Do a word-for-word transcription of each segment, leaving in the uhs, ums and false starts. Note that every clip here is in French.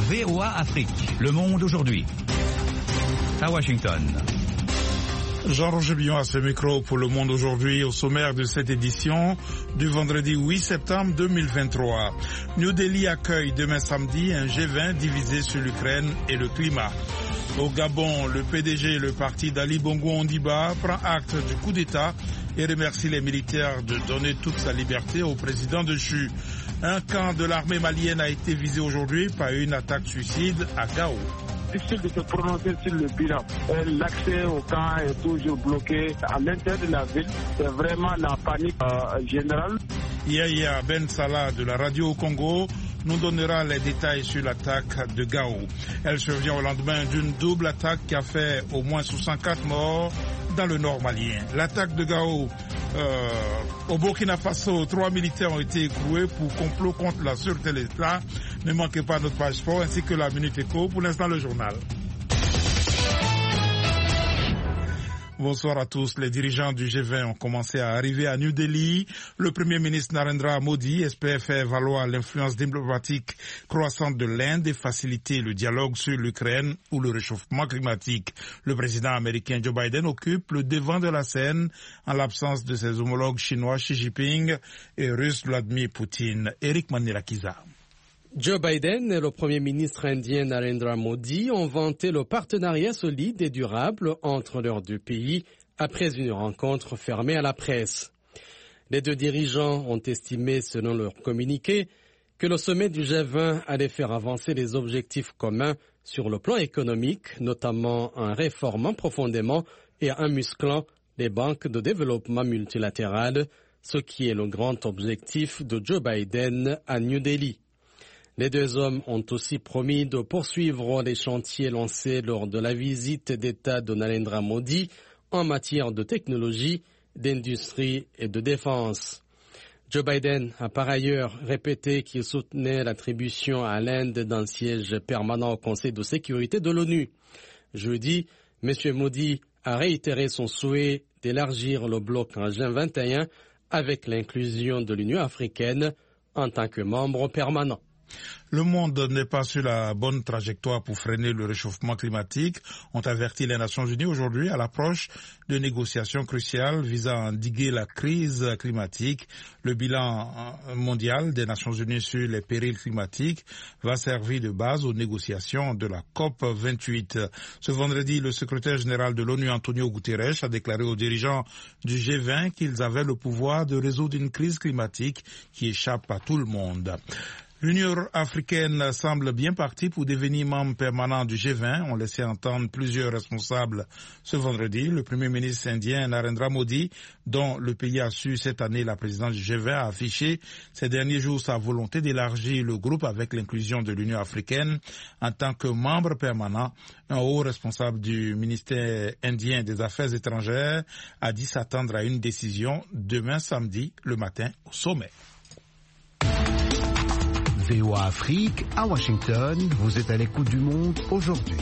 V O A Afrique. Le monde aujourd'hui. À Washington. Jean-Roger Billon à ce micro pour Le Monde aujourd'hui, au sommaire de cette édition du vendredi huit septembre deux mille vingt-trois. New Delhi accueille demain samedi un G vingt divisé sur l'Ukraine et le climat. Au Gabon, le P D G, le parti d'Ali Bongo Ondimba, prend acte du coup d'État et remercie les militaires de donner toute sa liberté au président déchu. Un camp de l'armée malienne a été visé aujourd'hui par une attaque suicide à Gao. Difficile de se prononcer sur le bilan. L'accès au camp est toujours bloqué à l'intérieur de la ville. C'est vraiment la panique euh, générale. Yahya Ben Salah de la radio au Congo nous donnera les détails sur l'attaque de Gao. Elle survient au lendemain d'une double attaque qui a fait au moins soixante-quatre morts dans le nord malien. L'attaque de Gao euh, au Burkina Faso, trois militaires ont été écroués pour complot contre la sûreté de l'État. Ne manquez pas notre page sport ainsi que la Minute Éco. Pour l'instant, le journal. Bonsoir à tous. Les dirigeants du G vingt ont commencé à arriver à New Delhi. Le Premier ministre Narendra Modi espère faire valoir l'influence diplomatique croissante de l'Inde et faciliter le dialogue sur l'Ukraine ou le réchauffement climatique. Le président américain Joe Biden occupe le devant de la scène en l'absence de ses homologues chinois Xi Jinping et russe Vladimir Poutine. Eric Manirakiza. Joe Biden et le Premier ministre indien Narendra Modi ont vanté le partenariat solide et durable entre leurs deux pays après une rencontre fermée à la presse. Les deux dirigeants ont estimé, selon leur communiqué, que le sommet du G vingt allait faire avancer les objectifs communs sur le plan économique, notamment en réformant profondément et en musclant les banques de développement multilatérales, ce qui est le grand objectif de Joe Biden à New Delhi. Les deux hommes ont aussi promis de poursuivre les chantiers lancés lors de la visite d'État de Narendra Modi en matière de technologie, d'industrie et de défense. Joe Biden a par ailleurs répété qu'il soutenait l'attribution à l'Inde d'un siège permanent au Conseil de sécurité de l'ONU. Jeudi, M. Modi a réitéré son souhait d'élargir le bloc en G vingt et un avec l'inclusion de l'Union africaine en tant que membre permanent. Le monde n'est pas sur la bonne trajectoire pour freiner le réchauffement climatique, ont averti les Nations Unies aujourd'hui à l'approche de négociations cruciales visant à endiguer la crise climatique. Le bilan mondial des Nations Unies sur les périls climatiques va servir de base aux négociations de la COP vingt-huit. Ce vendredi, le secrétaire général de l'ONU, Antonio Guterres, a déclaré aux dirigeants du G vingt qu'ils avaient le pouvoir de résoudre une crise climatique qui échappe à tout le monde. L'Union africaine semble bien partie pour devenir membre permanent du G vingt. On laissait entendre plusieurs responsables ce vendredi. Le Premier ministre indien Narendra Modi, dont le pays a su cette année la présidence du G vingt, a affiché ces derniers jours sa volonté d'élargir le groupe avec l'inclusion de l'Union africaine en tant que membre permanent. Un haut responsable du ministère indien des Affaires étrangères a dit s'attendre à une décision demain samedi le matin au sommet. V O A Afrique, à Washington, vous êtes à l'écoute du monde aujourd'hui.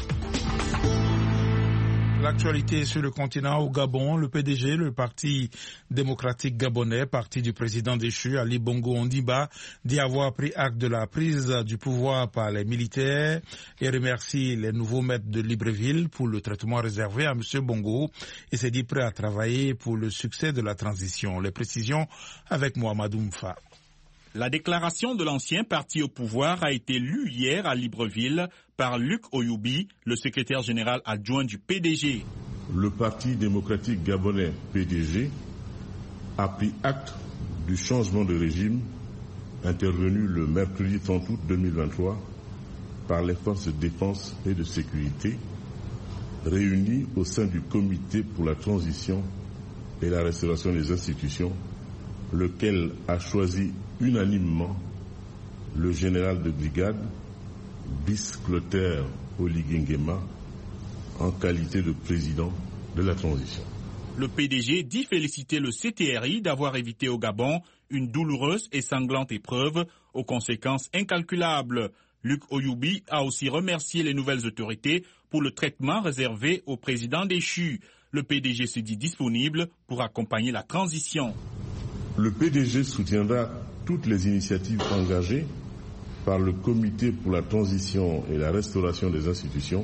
L'actualité sur le continent, au Gabon, le P D G, le Parti démocratique gabonais, parti du président déchu Ali Bongo Ondimba, dit avoir pris acte de la prise du pouvoir par les militaires et remercie les nouveaux maîtres de Libreville pour le traitement réservé à M. Bongo et s'est dit prêt à travailler pour le succès de la transition. Les précisions avec Mohamedou Mfa. La déclaration de l'ancien parti au pouvoir a été lue hier à Libreville par Luc Oyoubi, le secrétaire général adjoint du P D G. Le Parti démocratique gabonais P D G a pris acte du changement de régime intervenu le mercredi trente août deux mille vingt-trois par les forces de défense et de sécurité réunies au sein du Comité pour la transition et la restauration des institutions, lequel a choisi unanimement le général de brigade Bis Clotaire Oligingema en qualité de président de la transition. Le P D G dit féliciter le C T R I d'avoir évité au Gabon une douloureuse et sanglante épreuve aux conséquences incalculables. Luc Oyoubi a aussi remercié les nouvelles autorités pour le traitement réservé au président déchu. Le P D G se dit disponible pour accompagner la transition. Le P D G soutiendra toutes les initiatives engagées par le Comité pour la transition et la restauration des institutions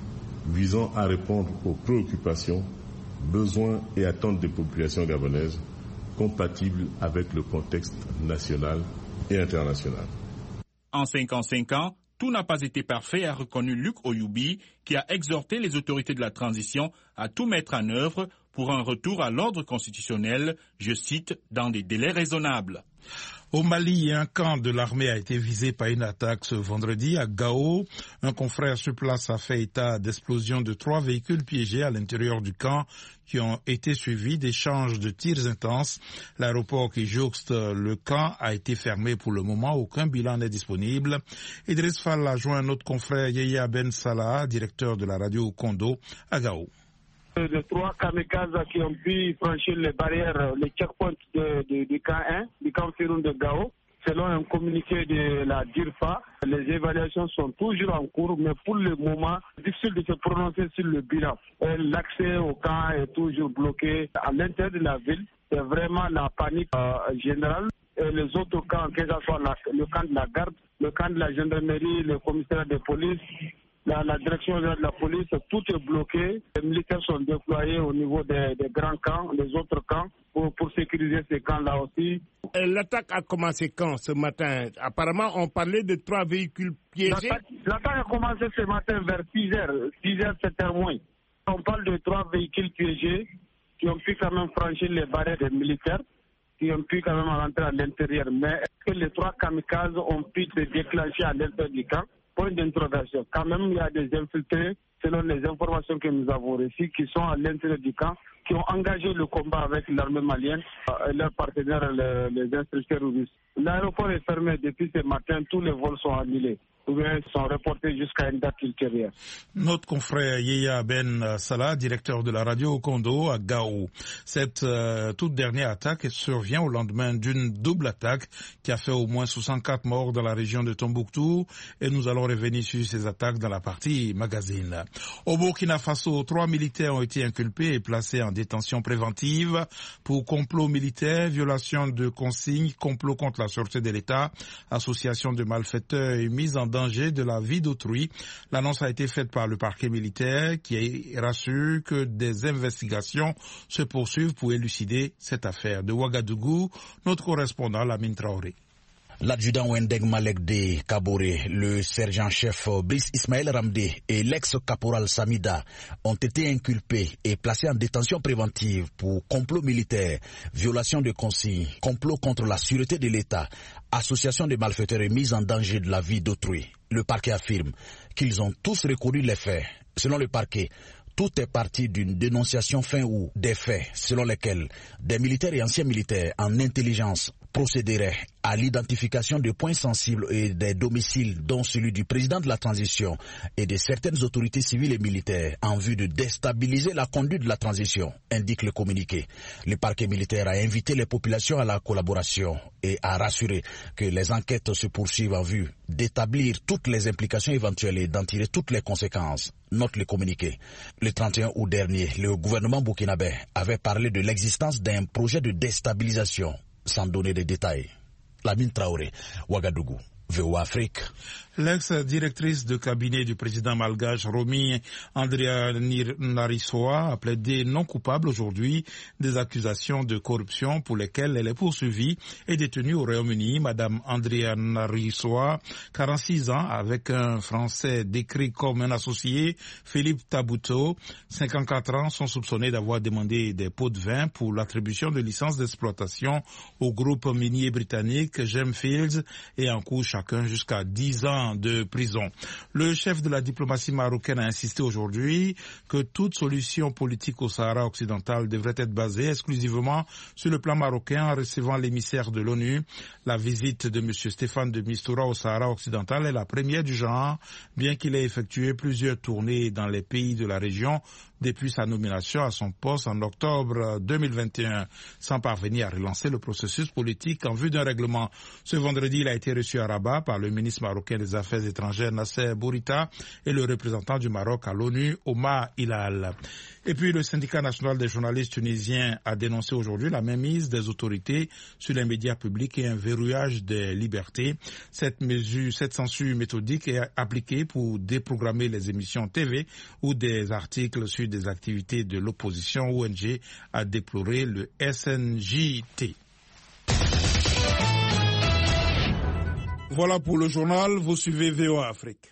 visant à répondre aux préoccupations, besoins et attentes des populations gabonaises compatibles avec le contexte national et international. En cinquante-cinq ans, tout n'a pas été parfait, a reconnu Luc Oyubi, qui a exhorté les autorités de la transition à tout mettre en œuvre pour un retour à l'ordre constitutionnel, je cite, dans des délais raisonnables. Au Mali, un camp de l'armée a été visé par une attaque ce vendredi à Gao. Un confrère sur place a fait état d'explosion de trois véhicules piégés à l'intérieur du camp qui ont été suivis d'échanges de tirs intenses. L'aéroport qui jouxte le camp a été fermé pour le moment. Aucun bilan n'est disponible. Idriss Fall a joint notre confrère Yaya Ben Salah, directeur de la radio Kondo à Gao. Les trois kamikazes qui ont pu franchir les barrières, les checkpoints de, de, du camp un, du camp Firoun de Gao. Selon un communiqué de la DIRFA, les évaluations sont toujours en cours, mais pour le moment, c'est difficile de se prononcer sur le bilan. L'accès au camp est toujours bloqué à l'intérieur de la ville. C'est vraiment la panique euh, générale. Et les autres camps, que ce soit la, le camp de la garde, le camp de la gendarmerie, le commissariat de police, La, la direction de la police, tout est bloqué. Les militaires sont déployés au niveau des, des grands camps, les autres camps, pour, pour sécuriser ces camps-là aussi. L'attaque a commencé quand ce matin? Apparemment, on parlait de trois véhicules piégés. L'attaque a commencé ce matin vers six heures, six heures, sept heures moins. On parle de trois véhicules piégés qui ont pu quand même franchir les barrières des militaires, qui ont pu quand même rentrer à l'intérieur. Mais est-ce que les trois kamikazes ont pu se déclencher à l'intérieur du camp? Point d'interrogation. Quand même, il y a des infiltrés, selon les informations que nous avons reçues, qui sont à l'intérieur du camp, qui ont engagé le combat avec l'armée malienne et leurs partenaires, les, les instructeurs russes. L'aéroport est fermé depuis ce matin, tous les vols sont annulés. Ou bien sont reportés jusqu'à une date ultérieure. Notre confrère Yaya Ben Salah, directeur de la radio Kondo à Gao. Cette euh, toute dernière attaque survient au lendemain d'une double attaque qui a fait au moins soixante-quatre morts dans la région de Tombouctou, et nous allons revenir sur ces attaques dans la partie magazine. Au Burkina Faso, trois militaires ont été inculpés et placés en détention préventive pour complot militaire, violation de consignes, complot contre la sûreté de l'État, association de malfaiteurs et mise en danger de la vie d'autrui. L'annonce a été faite par le parquet militaire qui rassure que des investigations se poursuivent pour élucider cette affaire. De Ouagadougou, notre correspondant Lamine Traoré. L'adjudant Wendeg Malek de Kaboré, le sergent-chef Brice Ismaël Ramdé et l'ex-caporal Samida ont été inculpés et placés en détention préventive pour complot militaire, violation de consignes, complot contre la sûreté de l'État, association de malfaiteurs et mise en danger de la vie d'autrui. Le parquet affirme qu'ils ont tous reconnu les faits. Selon le parquet, tout est parti d'une dénonciation fin août des faits selon lesquels des militaires et anciens militaires en intelligence procéderaient à l'identification de points sensibles et des domiciles, dont celui du président de la transition et de certaines autorités civiles et militaires, en vue de déstabiliser la conduite de la transition, indique le communiqué. Le parquet militaire a invité les populations à la collaboration et a rassuré que les enquêtes se poursuivent en vue d'établir toutes les implications éventuelles et d'en tirer toutes les conséquences. Note le communiqué. Le trente et un août dernier, le gouvernement burkinabé avait parlé de l'existence d'un projet de déstabilisation, sans donner de détails. Lamine Traoré, Ouagadougou, V O A Afrique. L'ex-directrice de cabinet du président malgache Romi Andrea Narisoa a plaidé non coupable aujourd'hui des accusations de corruption pour lesquelles elle est poursuivie et détenue au Royaume-Uni. Madame Andrea Narisoa, quarante-six ans, avec un Français décrit comme un associé, Philippe Tabuto, cinquante-quatre ans, sont soupçonnés d'avoir demandé des pots de vin pour l'attribution de licences d'exploitation au groupe minier britannique Gemfields et en cours chacun jusqu'à dix ans de prison. Le chef de la diplomatie marocaine a insisté aujourd'hui que toute solution politique au Sahara occidental devrait être basée exclusivement sur le plan marocain en recevant l'émissaire de l'ONU. La visite de M. Stéphane de Mistura au Sahara occidental est la première du genre, bien qu'il ait effectué plusieurs tournées dans les pays de la région depuis sa nomination à son poste en octobre deux mille vingt et un, sans parvenir à relancer le processus politique en vue d'un règlement. Ce vendredi, il a été reçu à Rabat par le ministre marocain des Affaires étrangères Nasser Bourita et le représentant du Maroc à l'ONU, Omar Hilal. Et puis le syndicat national des journalistes tunisiens a dénoncé aujourd'hui la mainmise des autorités sur les médias publics et un verrouillage des libertés. Cette mesure, cette censure méthodique est appliquée pour déprogrammer les émissions T V ou des articles sur des activités de l'opposition. O N G a déploré le S N J T. Voilà pour le journal, vous suivez V O A Afrique.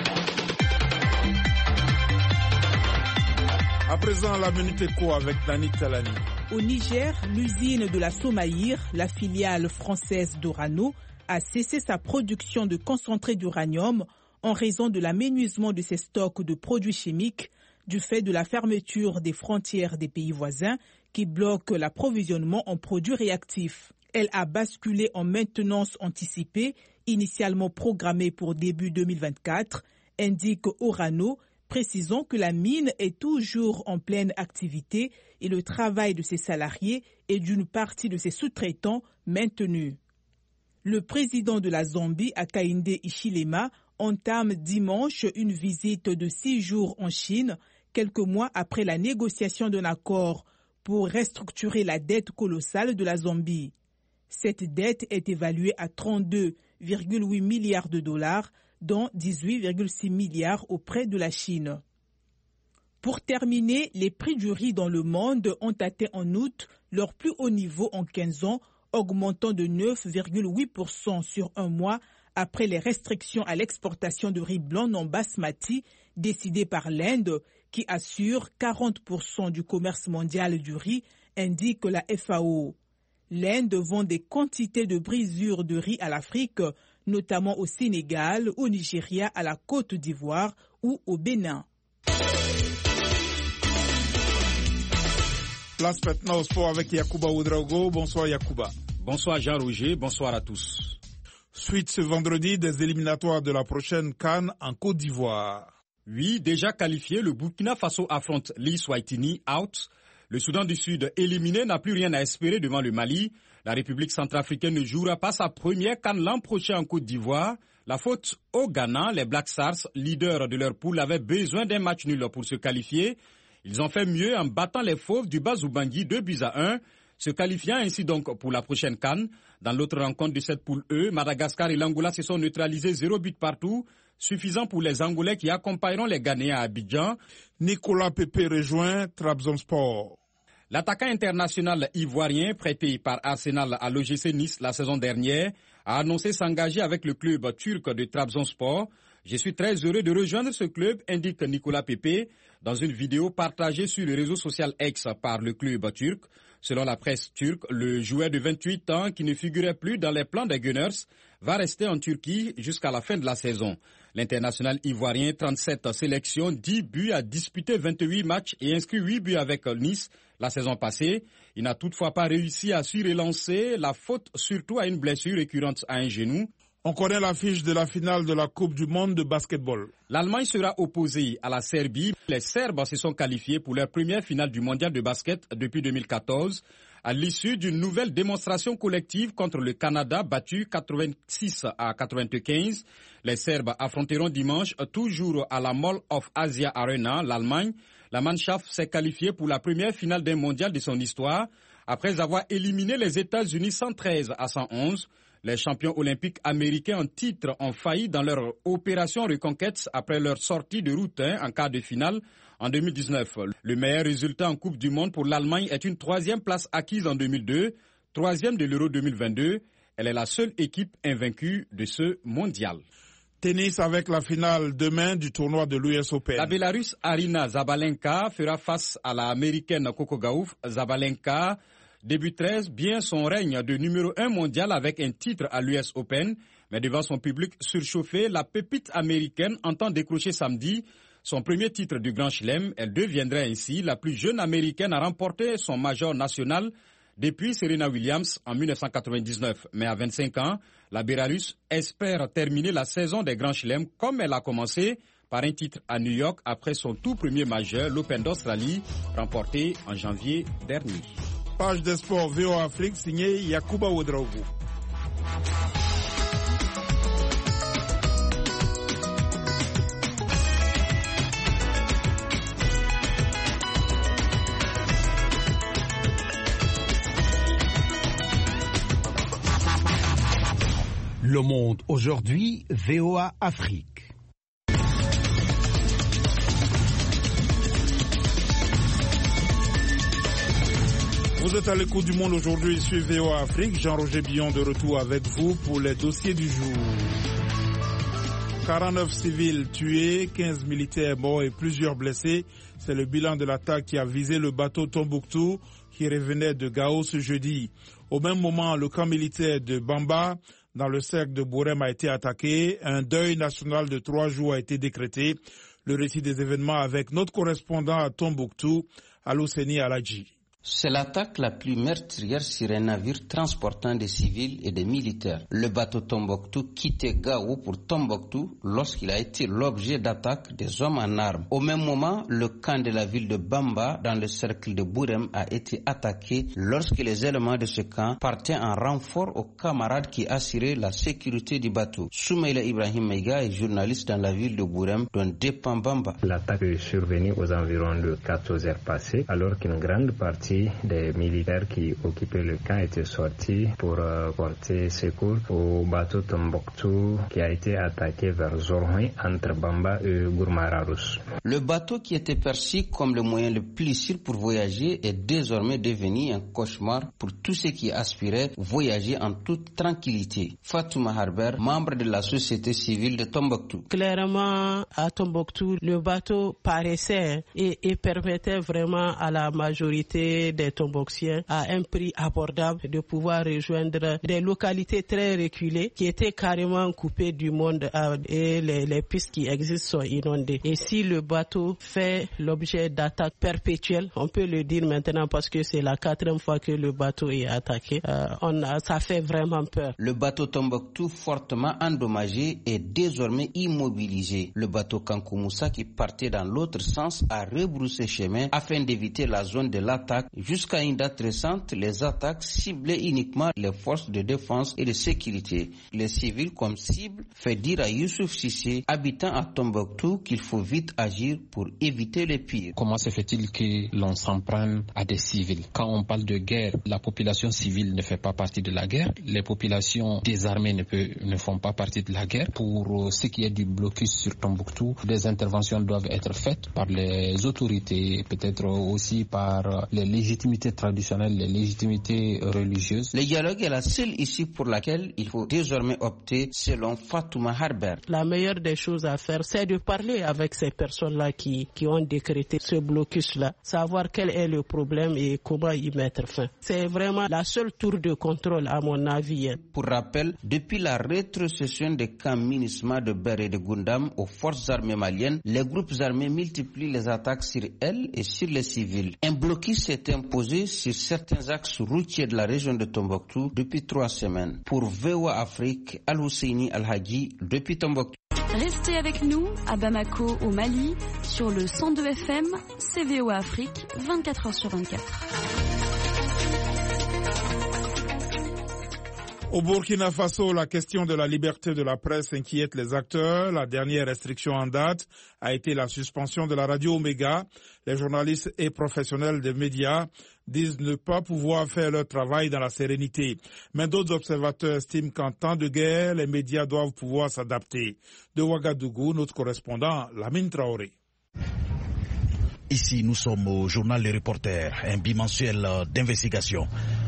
À présent, la Minute Éco avec Dani Talani. Au Niger, l'usine de la Somaïr, la filiale française d'Orano, a cessé sa production de concentré d'uranium en raison de l'aménuisement de ses stocks de produits chimiques du fait de la fermeture des frontières des pays voisins qui bloquent l'approvisionnement en produits réactifs. Elle a basculé en maintenance anticipée, initialement programmée pour début deux mille vingt-quatre, indique Orano, précisant que la mine est toujours en pleine activité et le travail de ses salariés et d'une partie de ses sous-traitants maintenu. Le président de la Zambie, Hakainde Hichilema, entame dimanche une visite de six jours en Chine, quelques mois après la négociation d'un accord pour restructurer la dette colossale de la Zambie. Cette dette est évaluée à trente-deux virgule huit milliards de dollars, dont dix-huit virgule six milliards auprès de la Chine. Pour terminer, les prix du riz dans le monde ont atteint en août leur plus haut niveau en quinze ans, augmentant de neuf virgule huit pour cent sur un mois après les restrictions à l'exportation de riz blanc non basmati décidées par l'Inde, qui assure quarante pour cent du commerce mondial du riz, indique la F A O. L'Inde vend des quantités de brisures de riz à l'Afrique, notamment au Sénégal, au Nigeria, à la Côte d'Ivoire ou au Bénin. Place maintenant au sport avec Yacouba Ouedraogo. Bonsoir Yacouba. Bonsoir Jean-Roger, bonsoir à tous. Suite ce vendredi des éliminatoires de la prochaine CAN en Côte d'Ivoire. Oui, déjà qualifié, le Burkina Faso affronte l'Eswatini out. Le Soudan du Sud éliminé n'a plus rien à espérer devant le Mali. La République centrafricaine ne jouera pas sa première CAN l'an prochain en Côte d'Ivoire. La faute au Ghana, les Black Stars, leaders de leur poule, avaient besoin d'un match nul pour se qualifier. Ils ont fait mieux en battant les Fauves du Bas-Ubangui deux buts à un, se qualifiant ainsi donc pour la prochaine CAN. Dans l'autre rencontre de cette poule E, Madagascar et l'Angola se sont neutralisés zéro but partout, suffisant pour les Angolais qui accompagneront les Ghanéens à Abidjan. Nicolas Pepe rejoint Trabzonspor. L'attaquant international ivoirien prêté par Arsenal à l'O G C Nice la saison dernière a annoncé s'engager avec le club turc de Trabzonspor. Je suis très heureux de rejoindre ce club, indique Nicolas Pepe dans une vidéo partagée sur le réseau social X par le club turc. Selon la presse turque, le joueur de vingt-huit ans qui ne figurait plus dans les plans des Gunners va rester en Turquie jusqu'à la fin de la saison. L'international ivoirien, trente-sept sélections, dix buts, a disputé vingt-huit matchs et inscrit huit buts avec Nice la saison passée. Il n'a toutefois pas réussi à s'y relancer, la faute surtout à une blessure récurrente à un genou. On connaît l'affiche de la finale de la Coupe du monde de basketball. L'Allemagne sera opposée à la Serbie. Les Serbes se sont qualifiés pour leur première finale du mondial de basket depuis deux mille quatorze. À l'issue d'une nouvelle démonstration collective contre le Canada battu quatre-vingt-six à quatre-vingt-quinze. Les Serbes affronteront dimanche, toujours à la Mall of Asia Arena, l'Allemagne. La Mannschaft s'est qualifiée pour la première finale d'un mondial de son histoire, après avoir éliminé les États-Unis cent treize à cent onze. Les champions olympiques américains en titre ont failli dans leur opération reconquête après leur sortie de route en quart de finale en deux mille dix-neuf. Le meilleur résultat en Coupe du Monde pour l'Allemagne est une troisième place acquise en deux mille deux, troisième de l'Euro deux mille vingt-deux. Elle est la seule équipe invaincue de ce mondial. Tennis avec la finale demain du tournoi de l'U S Open. La Bélarusse Arina Zabalenka fera face à l'Américaine Coco Gauff. Zabalenka débuterait bien son règne de numéro un mondial avec un titre à l'U S Open. Mais devant son public surchauffé, la pépite américaine entend décrocher samedi son premier titre du Grand Chelem. Elle deviendrait ainsi la plus jeune américaine à remporter son major national depuis Serena Williams en mille neuf cent quatre-vingt-dix-neuf. Mais à vingt-cinq ans, la Bélarusse espère terminer la saison des Grands Chelems comme elle a commencé par un titre à New York après son tout premier majeur, l'Open d'Australie, remporté en janvier dernier. Page des sports V O A Afrique signée Yacouba Ouedraogo. Le Monde aujourd'hui, V O A Afrique. Vous êtes à l'écoute du Monde aujourd'hui sur V O A Afrique. Jean-Roger Billon de retour avec vous pour les dossiers du jour. quarante-neuf civils tués, quinze militaires morts et plusieurs blessés. C'est le bilan de l'attaque qui a visé le bateau Tombouctou qui revenait de Gao ce jeudi. Au même moment, le camp militaire de Bamba, dans le cercle de Bourem, a été attaqué. Un deuil national de trois jours a été décrété. Le récit des événements avec notre correspondant à Tombouctou, Alouseni Aladji. C'est l'attaque la plus meurtrière sur un navire transportant des civils et des militaires. Le bateau Tombouctou quittait Gao pour Tombouctou lorsqu'il a été l'objet d'attaques des hommes en armes. Au même moment, le camp de la ville de Bamba, dans le cercle de Bourem, a été attaqué lorsque les éléments de ce camp partaient en renfort aux camarades qui assuraient la sécurité du bateau. Soumaïla Ibrahim Meiga est journaliste dans la ville de Bourem, dont dépend Bamba. L'attaque est survenue aux environs de quatorze heures passées, alors qu'une grande partie des militaires qui occupaient le camp étaient sortis pour euh, porter secours au bateau Tombouctou qui a été attaqué vers Zorhoui entre Bamba et Gourmararous. Le bateau qui était perçu comme le moyen le plus sûr pour voyager est désormais devenu un cauchemar pour tous ceux qui aspiraient voyager en toute tranquillité. Fatouma Harber, membre de la société civile de Tombouctou. Clairement, à Tombouctou, le bateau paraissait et, et permettait vraiment à la majorité des Tombouctiens à un prix abordable de pouvoir rejoindre des localités très reculées qui étaient carrément coupées du monde et les, les pistes qui existent sont inondées. Et si le bateau fait l'objet d'attaques perpétuelles, on peut le dire maintenant parce que c'est la quatrième fois que le bateau est attaqué, euh, on a, ça fait vraiment peur. Le bateau Tombouctou, fortement endommagé, est désormais immobilisé. Le bateau Kankoumoussa qui partait dans l'autre sens a rebroussé chemin afin d'éviter la zone de l'attaque. Jusqu'à une date récente, les attaques ciblaient uniquement les forces de défense et de sécurité. Les civils comme cible fait dire à Youssouf Sissé, habitant à Tombouctou, qu'il faut vite agir pour éviter le pire. Comment se fait-il que l'on s'en prenne à des civils? Quand on parle de guerre, la population civile ne fait pas partie de la guerre. Les populations désarmées ne, peut, ne font pas partie de la guerre. Pour ce qui est du blocus sur Tombouctou, des interventions doivent être faites par les autorités, peut-être aussi par les légitimités traditionnelles, les légitimités religieuses. Le dialogue est la seule issue pour laquelle il faut désormais opter selon Fatouma Harber. La meilleure des choses à faire, c'est de parler avec ces personnes-là qui, qui ont décrété ce blocus-là, savoir quel est le problème et comment y mettre fin. C'est vraiment la seule tour de contrôle à mon avis. Pour rappel, depuis la rétrocession des camps MINUSMA de Ber et de Gundam aux forces armées maliennes, les groupes armés multiplient les attaques sur elles et sur les civils. Un blocus s'est imposé sur certains axes routiers de la région de Tombouctou depuis trois semaines. Pour V O A Afrique, Al-Husseini Al-Hadji depuis Tombouctou. Restez avec nous à Bamako au Mali sur le cent deux F M, C V O A Afrique, vingt-quatre heures sur vingt-quatre. Au Burkina Faso, la question de la liberté de la presse inquiète les acteurs. La dernière restriction en date a été la suspension de la radio Omega. Les journalistes et professionnels des médias disent ne pas pouvoir faire leur travail dans la sérénité. Mais d'autres observateurs estiment qu'en temps de guerre, les médias doivent pouvoir s'adapter. De Ouagadougou, notre correspondant, Lamine Traoré. Ici, nous sommes au journal Les Reporters, un bimensuel d'investigation.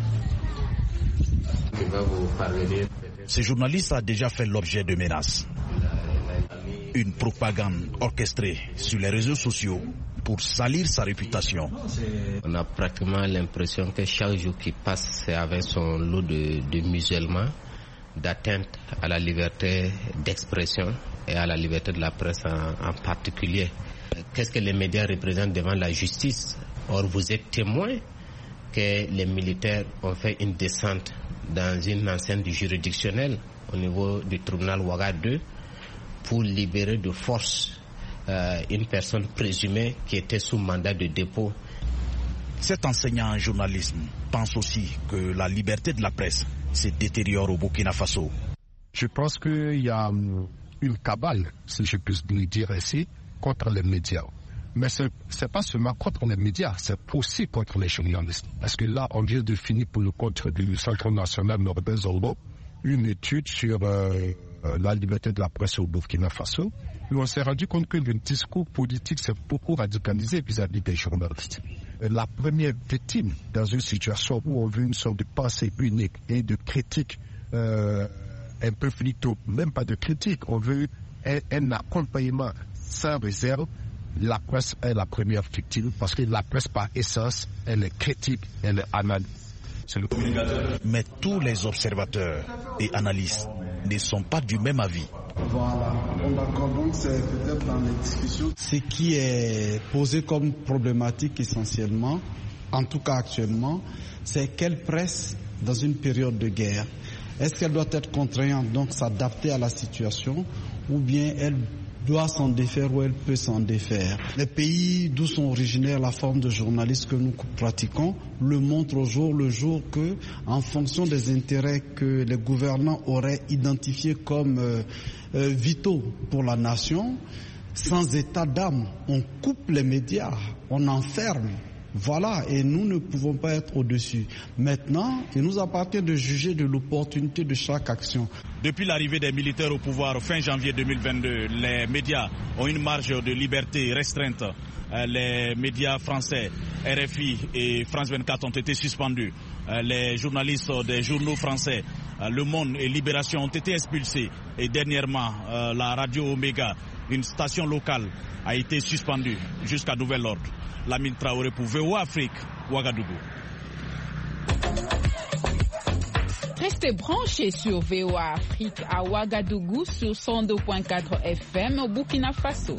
Ce journaliste a déjà fait l'objet de menaces. Une propagande orchestrée sur les réseaux sociaux pour salir sa réputation. On a pratiquement l'impression que chaque jour qui passe, c'est avec son lot de, de musulmans, d'atteinte à la liberté d'expression et à la liberté de la presse en, en particulier. Qu'est-ce que les médias représentent devant la justice? Or, vous êtes témoin que les militaires ont fait une descente dans une enceinte juridictionnelle au niveau du tribunal Ouaga deux pour libérer de force euh, une personne présumée qui était sous mandat de dépôt. Cet enseignant en journalisme pense aussi que la liberté de la presse se détériore au Burkina Faso. Je pense qu'il y a une cabale, si je puis le dire ainsi, contre les médias. Mais ce n'est pas seulement contre les médias, c'est aussi contre les journalistes. Parce que là, on vient de finir pour le compte du Centre national Norbert Zongo une étude sur euh, la liberté de la presse au Burkina Faso. Et on s'est rendu compte que le discours politique s'est beaucoup radicalisé vis-à-vis des journalistes. La première victime dans une situation où on veut une sorte de pensée unique et de critique, euh, un peu plutôt, même pas de critique, on veut un, un accompagnement sans réserve. La presse est la première victime parce que la presse par essence, elle est critique, elle est analyse. Le... Mais tous les observateurs et analystes ne sont pas du même avis. Voilà, donc c'est peut-être dans les discussions. Ce qui est posé comme problématique essentiellement, en tout cas actuellement, c'est quelle presse dans une période de guerre. Est-ce qu'elle doit être contraignante, donc s'adapter à la situation, ou bien elle doit s'en défaire ou elle peut s'en défaire. Les pays d'où sont originaires la forme de journalisme que nous pratiquons le montrent au jour le jour que, en fonction des intérêts que les gouvernants auraient identifiés comme euh, euh, vitaux pour la nation, sans état d'âme, on coupe les médias, on enferme. Voilà, et nous ne pouvons pas être au-dessus. Maintenant, il nous appartient de juger de l'opportunité de chaque action. Depuis l'arrivée des militaires au pouvoir fin janvier deux mille vingt-deux, les médias ont une marge de liberté restreinte. Les médias français, R F I et France vingt-quatre ont été suspendus. Les journalistes des journaux français, Le Monde et Libération ont été expulsés. Et dernièrement, la radio Omega, une station locale, a été suspendue jusqu'à nouvel ordre. Lamine Traoré pour V O A Afrique, Ouagadougou. Restez branchés sur V O A Afrique à Ouagadougou sur cent deux virgule quatre F M au Burkina Faso.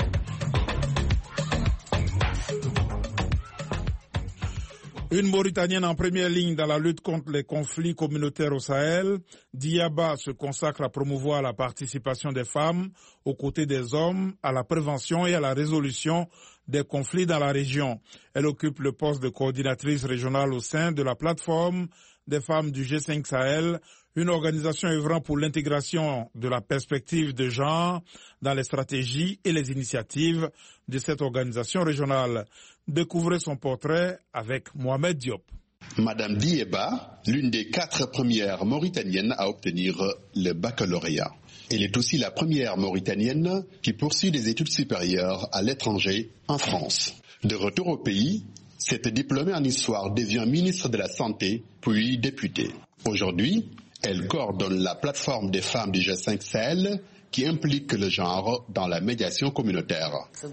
Une Mauritanienne en première ligne dans la lutte contre les conflits communautaires au Sahel, Diaba se consacre à promouvoir la participation des femmes aux côtés des hommes à la prévention et à la résolution des conflits dans la région. Elle occupe le poste de coordinatrice régionale au sein de la plateforme des femmes du G cinq Sahel, une organisation œuvrant pour l'intégration de la perspective de genre dans les stratégies et les initiatives de cette organisation régionale. Découvrez son portrait avec Mohamed Diop. Madame Dieba, l'une des quatre premières Mauritaniennes à obtenir le baccalauréat. Elle est aussi la première Mauritanienne qui poursuit des études supérieures à l'étranger, en France. De retour au pays, cette diplômée en histoire devient ministre de la Santé, puis députée. Aujourd'hui, elle coordonne la plateforme des femmes du G cinq Sahel qui implique le genre dans la médiation communautaire.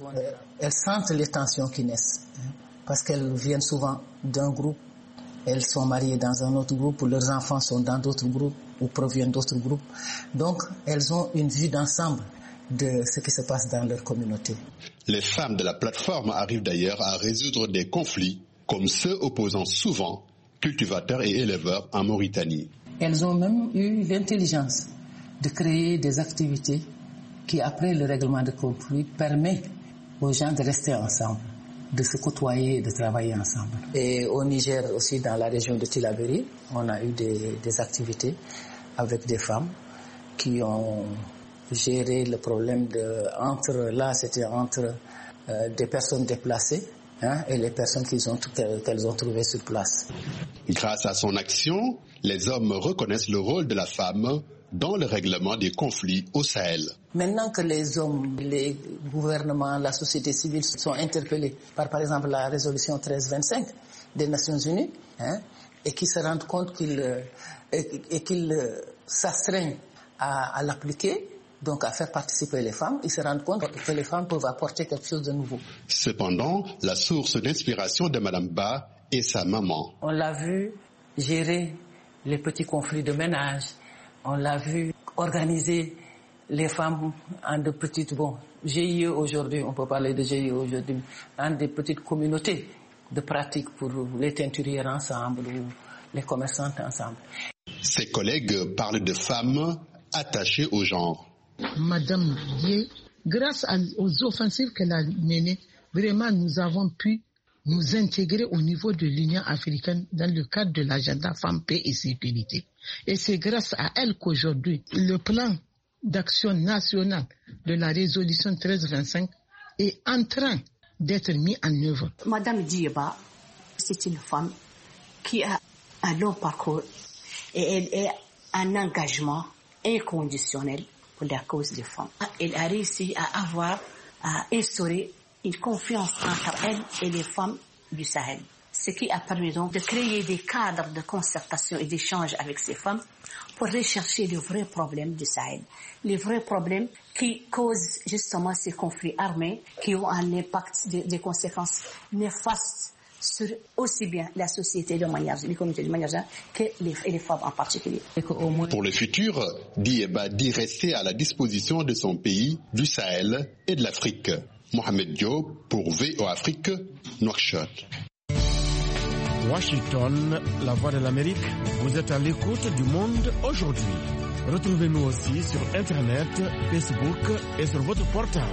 Elles sentent les tensions qui naissent, parce qu'elles viennent souvent d'un groupe, elles sont mariées dans un autre groupe, ou leurs enfants sont dans d'autres groupes, ou proviennent d'autres groupes. Donc, elles ont une vue d'ensemble de ce qui se passe dans leur communauté. Les femmes de la plateforme arrivent d'ailleurs à résoudre des conflits, comme ceux opposant souvent cultivateurs et éleveurs en Mauritanie. Elles ont même eu l'intelligence de créer des activités qui, après le règlement de conflit, permet aux gens de rester ensemble, de se côtoyer et de travailler ensemble. Et au Niger aussi, dans la région de Tillabéri, on a eu des, des activités avec des femmes qui ont géré le problème de entre là, c'était entre euh, des personnes déplacées hein, et les personnes qu'ils ont, qu'elles ont trouvées sur place. Grâce à son action, les hommes reconnaissent le rôle de la femme dans le règlement des conflits au Sahel. Maintenant que les hommes, les gouvernements, la société civile sont interpellés par, par exemple, la résolution treize vingt-cinq des Nations Unies, hein, et qui se rendent compte qu'ils, et, et qu'ils s'astreignent à, à l'appliquer, donc à faire participer les femmes, ils se rendent compte que les femmes peuvent apporter quelque chose de nouveau. Cependant, la source d'inspiration de Madame Ba est sa maman. On l'a vu gérer les petits conflits de ménage. On l'a vu organiser les femmes en de petites, bon, G I E aujourd'hui, on peut parler de G I E aujourd'hui, en des petites communautés de pratique pour les teinturières ensemble ou les commerçantes ensemble. Ses collègues parlent de femmes attachées au genre. Madame Dié, grâce aux offensives qu'elle a menées, vraiment nous avons pu nous intégrer au niveau de l'Union africaine dans le cadre de l'agenda Femmes, Paix et Sécurité. Et c'est grâce à elle qu'aujourd'hui, le plan d'action national de la résolution treize vingt-cinq est en train d'être mis en œuvre. Madame Dieba, c'est une femme qui a un long parcours et elle est un engagement inconditionnel pour la cause des femmes. Elle a réussi à avoir, à instaurer une confiance entre elle et les femmes du Sahel. Ce qui a permis donc de créer des cadres de concertation et d'échange avec ces femmes pour rechercher les vrais problèmes du Sahel. Les vrais problèmes qui causent justement ces conflits armés qui ont un impact, des, des conséquences néfastes sur aussi bien la société de manière, les communautés de manière générale, que les, et les femmes en particulier. Pour le futur, Dieba dit rester à la disposition de son pays, du Sahel et de l'Afrique. Mohamed Diop pour V O Afrique, Nouakchott. Washington, la voix de l'Amérique, vous êtes à l'écoute du monde aujourd'hui. Retrouvez-nous aussi sur Internet, Facebook et sur votre portable.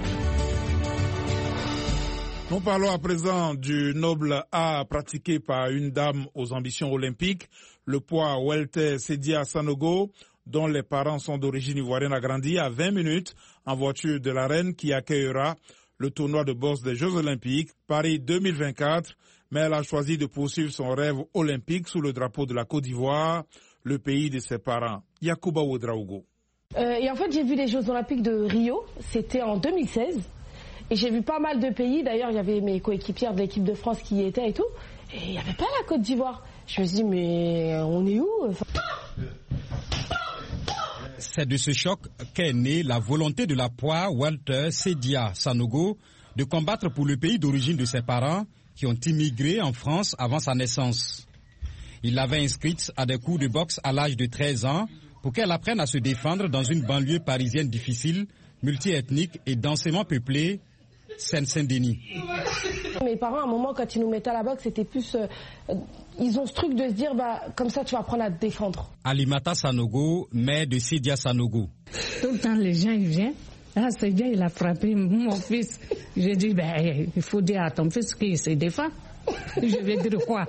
Nous parlons à présent du noble art pratiqué par une dame aux ambitions olympiques, le poids welter Sedia Sanogo, dont les parents sont d'origine ivoirienne, a grandi à vingt minutes en voiture de la reine qui accueillera le tournoi de boxe des Jeux Olympiques Paris deux mille vingt-quatre, mais elle a choisi de poursuivre son rêve olympique sous le drapeau de la Côte d'Ivoire, le pays de ses parents. Yacouba Ouedraogo. Euh, et en fait, j'ai vu les Jeux Olympiques de Rio, c'était en deux mille seize, et j'ai vu pas mal de pays, d'ailleurs il y avait mes coéquipières de l'équipe de France qui y étaient et tout, et il n'y avait pas la Côte d'Ivoire. Je me suis dit, mais on est où? Enfin... C'est de ce choc qu'est née la volonté de la poids welter Sedia Sanogo de combattre pour le pays d'origine de ses parents qui ont immigré en France avant sa naissance. Il l'avait inscrite à des cours de boxe à l'âge de treize ans pour qu'elle apprenne à se défendre dans une banlieue parisienne difficile, multiethnique et densément peuplée, Seine-Saint-Denis. Mes parents, à un moment, quand ils nous mettaient à la boxe, c'était plus... Euh, ils ont ce truc de se dire, bah, comme ça, tu vas apprendre à te défendre. Alimata Sanogo, mère de Sedia Sanogo. Tout le temps, les gens, ils viennent. Ah, Sedia, il a frappé mon fils. J'ai dit, ben, il faut dire à ton fils qu'il se défend. Je vais dire quoi?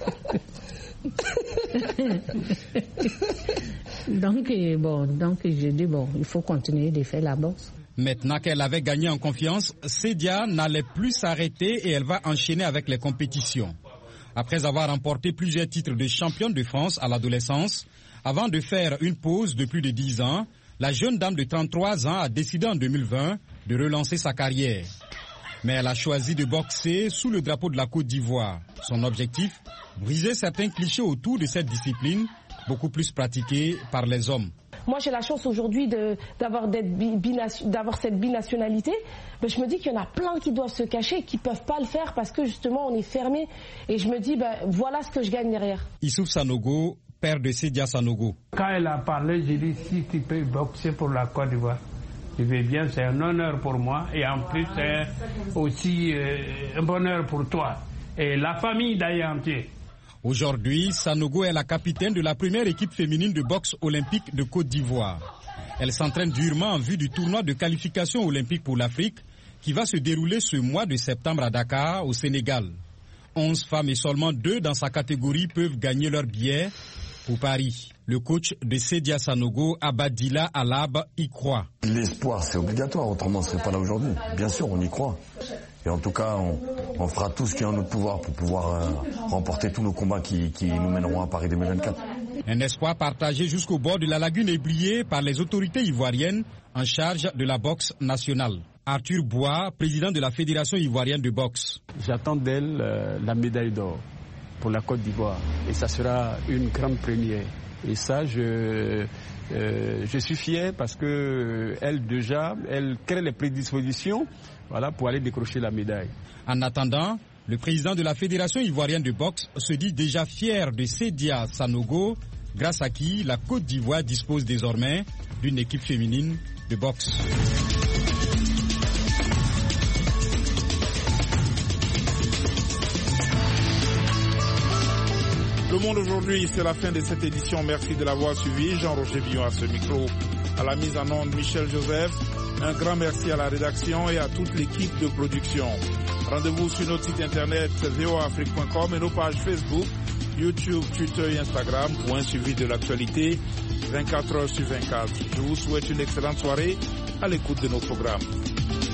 donc, bon, donc, j'ai dit, bon, il faut continuer de faire la boxe. Maintenant qu'elle avait gagné en confiance, Sedia n'allait plus s'arrêter et elle va enchaîner avec les compétitions. Après avoir remporté plusieurs titres de championne de France à l'adolescence, avant de faire une pause de plus de dix ans, la jeune dame de trente-trois ans a décidé en deux mille vingt de relancer sa carrière. Mais elle a choisi de boxer sous le drapeau de la Côte d'Ivoire. Son objectif, briser certains clichés autour de cette discipline, beaucoup plus pratiquée par les hommes. Moi, j'ai la chance aujourd'hui de, d'avoir, d'avoir cette binationalité. Ben, je me dis qu'il y en a plein qui doivent se cacher, qui ne peuvent pas le faire parce que justement, on est fermé. Et je me dis, ben, voilà ce que je gagne derrière. Issouf Sanogo, père de Sedia Sanogo. Quand elle a parlé, j'ai dit, si tu peux boxer pour la Côte d'Ivoire, je vais bien, c'est un honneur pour moi. Et en plus, c'est aussi euh, un bonheur pour toi. Et la famille d'ailleurs entière. Aujourd'hui, Sanogo est la capitaine de la première équipe féminine de boxe olympique de Côte d'Ivoire. Elle s'entraîne durement en vue du tournoi de qualification olympique pour l'Afrique qui va se dérouler ce mois de septembre à Dakar, au Sénégal. Onze femmes et seulement deux dans sa catégorie peuvent gagner leur billet pour Paris. Le coach de Sedia Sanogo, Abadila Alab, y croit. L'espoir, c'est obligatoire, autrement on ne serait pas là aujourd'hui. Bien sûr, on y croit. Et en tout cas, on, on fera tout ce qui est en notre pouvoir pour pouvoir euh, remporter tous nos combats qui, qui nous mèneront à Paris deux mille vingt-quatre. Un espoir partagé jusqu'au bord de la lagune ébriée par les autorités ivoiriennes en charge de la boxe nationale. Arthur Bois, président de la Fédération ivoirienne de boxe. J'attends d'elle euh, la médaille d'or pour la Côte d'Ivoire et ça sera une grande première. Et ça, je, euh, je suis fier parce que elle déjà, elle crée les prédispositions, voilà, pour aller décrocher la médaille. En attendant, le président de la Fédération ivoirienne de boxe se dit déjà fier de Sedia Sanogo, grâce à qui la Côte d'Ivoire dispose désormais d'une équipe féminine de boxe. Le Monde aujourd'hui, c'est la fin de cette édition. Merci de l'avoir suivi. Jean-Roger Billon à ce micro. À la mise en onde, Michel Joseph. Un grand merci à la rédaction et à toute l'équipe de production. Rendez-vous sur notre site internet v o afrique point com et nos pages Facebook, YouTube, Twitter et Instagram pour un suivi de l'actualité vingt-quatre heures sur vingt-quatre. Je vous souhaite une excellente soirée à l'écoute de nos programmes.